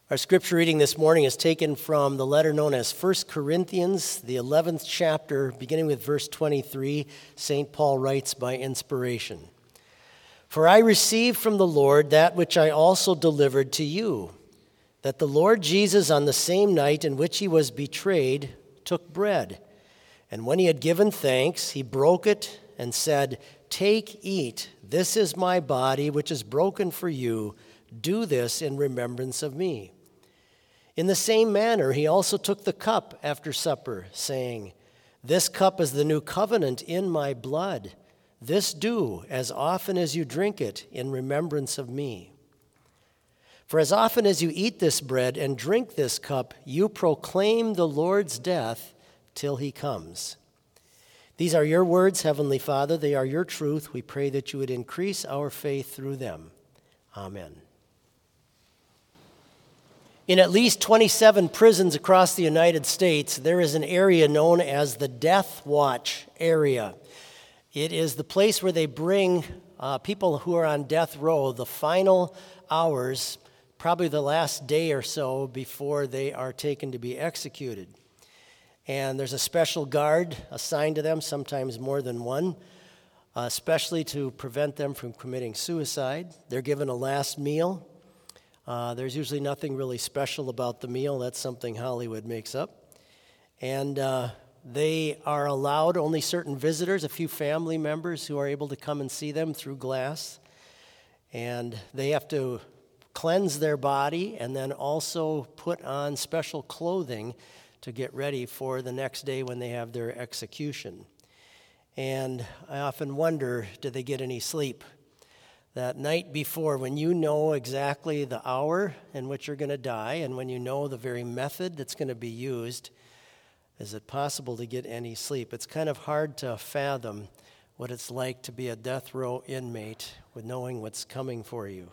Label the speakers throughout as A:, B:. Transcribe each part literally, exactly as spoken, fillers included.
A: Our scripture reading this morning is taken from the letter known as First Corinthians, the eleventh chapter, beginning with verse twenty-three. Saint Paul writes by inspiration, "For I received from the Lord that which I also delivered to you, that the Lord Jesus, on the same night in which he was betrayed, took bread. And when he had given thanks, he broke it and said, 'Take, eat, this is my body, which is broken for you. Do this in remembrance of me.' In the same manner, he also took the cup after supper, saying, 'This cup is the new covenant in my blood. This do as often as you drink it in remembrance of me. For as often as you eat this bread and drink this cup, you proclaim the Lord's death till he comes.' These are your words, Heavenly Father. They are your truth. We pray that you would increase our faith through them. Amen." In at least twenty-seven prisons across the United States, there is an area known as the Death Watch area. It is the place where they bring uh, people who are on death row the final hours, probably the last day or so before they are taken to be executed. And there's a special guard assigned to them, sometimes more than one, uh, especially to prevent them from committing suicide. They're given a last meal. Uh, there's usually nothing really special about the meal. That's something Hollywood makes up. And uh, they are allowed only certain visitors, a few family members who are able to come and see them through glass. And they have to cleanse their body and then also put on special clothing to get ready for the next day when they have their execution. And I often wonder, do they get any sleep? That night before, when you know exactly the hour in which you're going to die and when you know the very method that's going to be used, is it possible to get any sleep? It's kind of hard to fathom what it's like to be a death row inmate with knowing what's coming for you.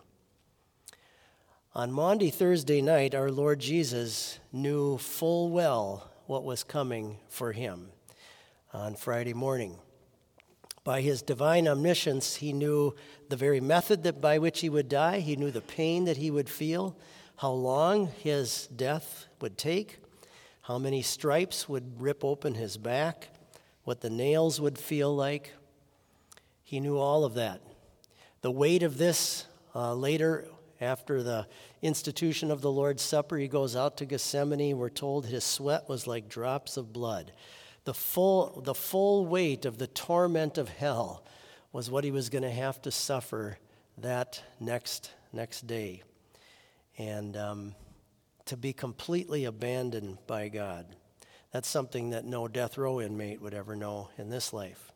A: On Maundy Thursday night, our Lord Jesus knew full well what was coming for him on Friday morning. By his divine omniscience, he knew the very method that by which he would die. He knew the pain that he would feel, how long his death would take, how many stripes would rip open his back, what the nails would feel like. He knew all of that. The weight of this uh, later, after the institution of the Lord's Supper, he goes out to Gethsemane. We're told his sweat was like drops of blood. The full, the full weight of the torment of hell was what he was going to have to suffer that next next day, and um, to be completely abandoned by God. That's something that no death row inmate would ever know in this life.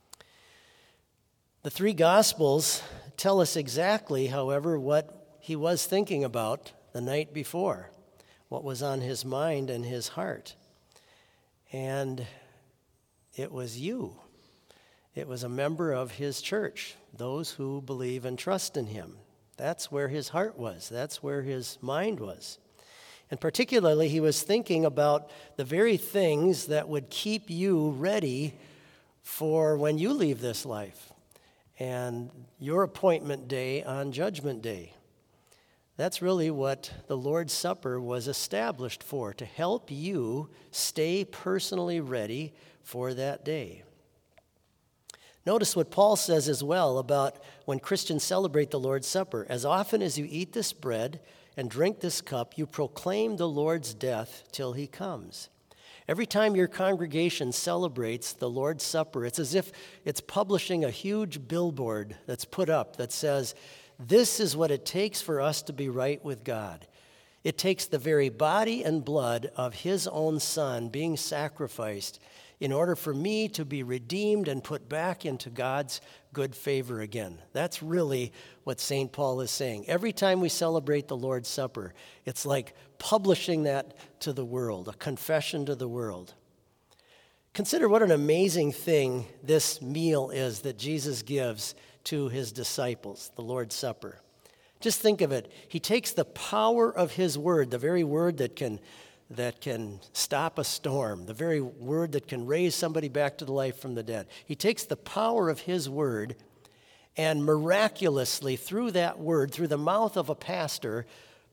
A: The three Gospels tell us exactly, however, what he was thinking about the night before, what was on his mind and his heart. And it was you. It was a member of his church, those who believe and trust in him. That's where his heart was. That's where his mind was. And particularly, he was thinking about the very things that would keep you ready for when you leave this life and your appointment day on Judgment Day. That's really what the Lord's Supper was established for, to help you stay personally ready for that day. Notice what Paul says as well about when Christians celebrate the Lord's Supper. As often as you eat this bread and drink this cup, you proclaim the Lord's death till he comes. Every time your congregation celebrates the Lord's Supper, it's as if it's publishing a huge billboard that's put up that says, this is what it takes for us to be right with God. It takes the very body and blood of his own Son being sacrificed in order for me to be redeemed and put back into God's good favor again. That's really what Saint Paul is saying. Every time we celebrate the Lord's Supper, it's like publishing that to the world, a confession to the world. Consider what an amazing thing this meal is that Jesus gives to his disciples, the Lord's Supper. Just think of it. He takes the power of his word, the very word that can that can stop a storm, the very word that can raise somebody back to the life from the dead. He takes the power of his word and miraculously, through that word, through the mouth of a pastor,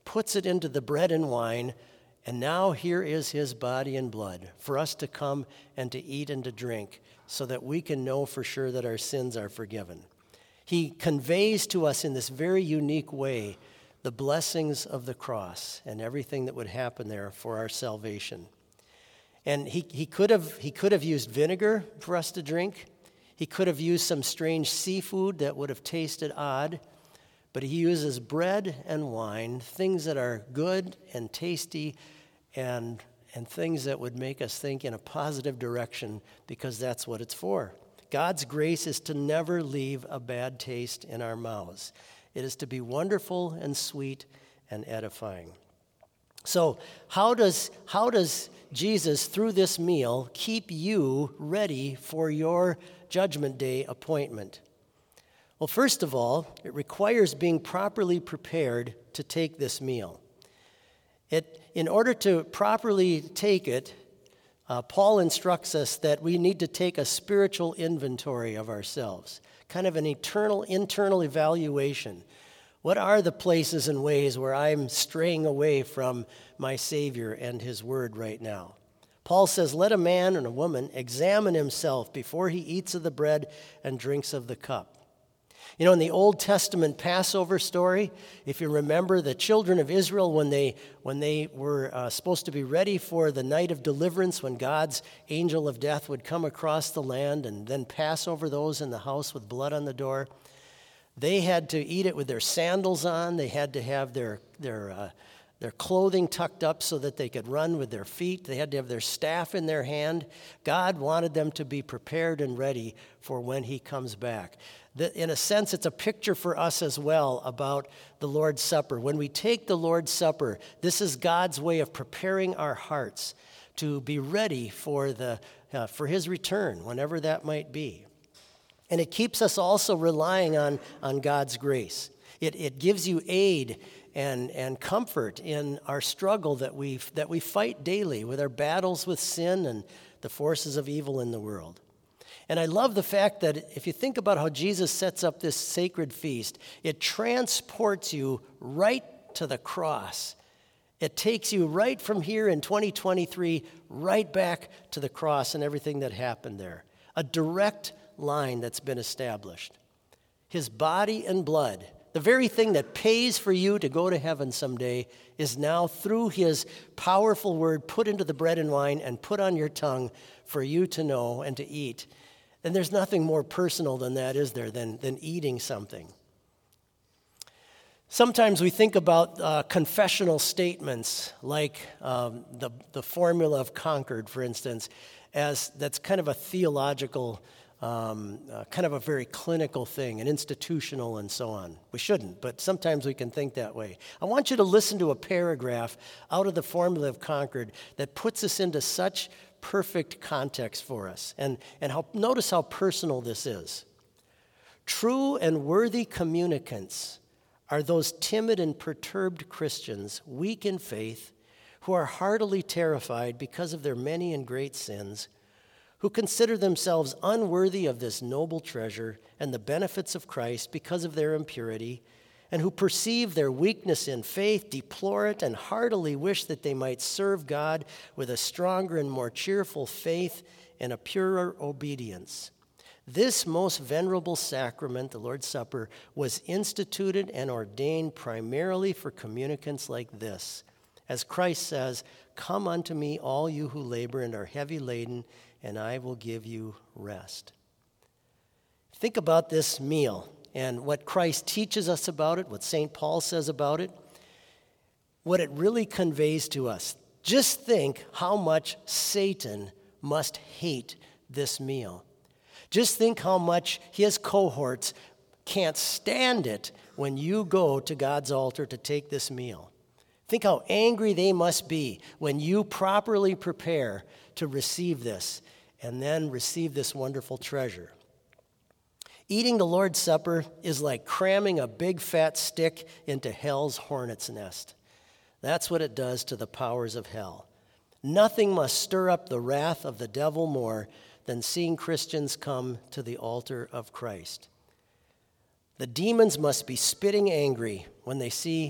A: puts it into the bread and wine, and now here is his body and blood for us to come and to eat and to drink so that we can know for sure that our sins are forgiven. He conveys to us in this very unique way the blessings of the cross and everything that would happen there for our salvation. And he, he could have he could have used vinegar for us to drink. He could have used some strange seafood that would have tasted odd. But he uses bread and wine, things that are good and tasty and, and things that would make us think in a positive direction, because that's what it's for. God's grace is to never leave a bad taste in our mouths. It is to be wonderful and sweet and edifying. So how does, how does Jesus, through this meal, keep you ready for your Judgment Day appointment? Well, first of all, it requires being properly prepared to take this meal. It, in order to properly take it, uh, Paul instructs us that we need to take a spiritual inventory of ourselves, kind of an eternal internal evaluation. What are the places and ways where I'm straying away from my Savior and his word right now? Paul says, let a man and a woman examine himself before he eats of the bread and drinks of the cup. You know, in the Old Testament Passover story, if you remember, the children of Israel, when they when they were uh, supposed to be ready for the night of deliverance, when God's angel of death would come across the land and then pass over those in the house with blood on the door, they had to eat it with their sandals on. They had to have their their uh, their clothing tucked up so that they could run with their feet. They had to have their staff in their hand. God wanted them to be prepared and ready for when he comes back. The, in a sense, it's a picture for us as well about the Lord's Supper. When we take the Lord's Supper, this is God's way of preparing our hearts to be ready for the uh, for his return, whenever that might be. And it keeps us also relying on, on God's grace. It, it gives you aid and, and comfort in our struggle that we that we fight daily with our battles with sin and the forces of evil in the world. And I love the fact that if you think about how Jesus sets up this sacred feast, it transports you right to the cross. It takes you right from here in twenty twenty-three, right back to the cross and everything that happened there. A direct line that's been established. His body and blood, the very thing that pays for you to go to heaven someday, is now through his powerful word put into the bread and wine and put on your tongue for you to know and to eat. And there's nothing more personal than that, is there, than, than eating something. Sometimes we think about uh, confessional statements like um, the, the formula of Concord, for instance, as that's kind of a theological Um, uh, kind of a very clinical thing, an institutional and so on. We shouldn't, but sometimes we can think that way. I want you to listen to a paragraph out of the Formula of Concord that puts us into such perfect context for us. And, and how, notice how personal this is. True and worthy communicants are those timid and perturbed Christians, weak in faith, who are heartily terrified because of their many and great sins, who consider themselves unworthy of this noble treasure and the benefits of Christ because of their impurity, and who perceive their weakness in faith, deplore it, and heartily wish that they might serve God with a stronger and more cheerful faith and a purer obedience. This most venerable sacrament, the Lord's Supper, was instituted and ordained primarily for communicants like this. As Christ says, "Come unto me, all you who labor and are heavy laden, and I will give you rest." Think about this meal and what Christ teaches us about it, what Saint Paul says about it, what it really conveys to us. Just think how much Satan must hate this meal. Just think how much his cohorts can't stand it when you go to God's altar to take this meal. Think how angry they must be when you properly prepare to receive this and then receive this wonderful treasure. Eating the Lord's Supper is like cramming a big fat stick into hell's hornet's nest. That's what it does to the powers of hell. Nothing must stir up the wrath of the devil more than seeing Christians come to the altar of Christ. The demons must be spitting angry when they see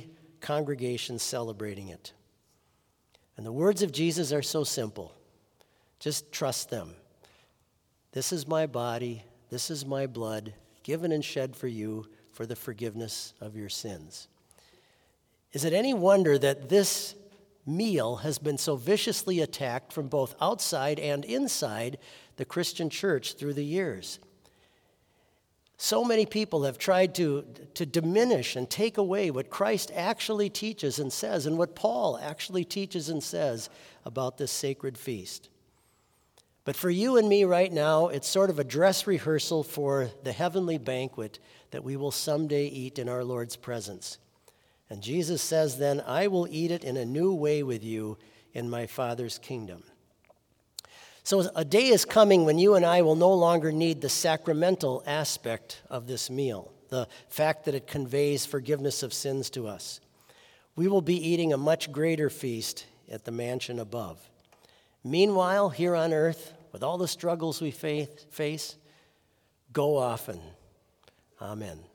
A: congregation celebrating it. And the words of Jesus are so simple. Just trust them. This is my body, this is my blood, given and shed for you for the forgiveness of your sins. Is it any wonder that this meal has been so viciously attacked from both outside and inside the Christian church through the years? So many people have tried to, to diminish and take away what Christ actually teaches and says, and what Paul actually teaches and says about this sacred feast. But for you and me right now, it's sort of a dress rehearsal for the heavenly banquet that we will someday eat in our Lord's presence. And Jesus says then, I will eat it in a new way with you in my Father's kingdom. So a day is coming when you and I will no longer need the sacramental aspect of this meal, the fact that it conveys forgiveness of sins to us. We will be eating a much greater feast at the mansion above. Meanwhile, here on earth, with all the struggles we face, go often. Amen.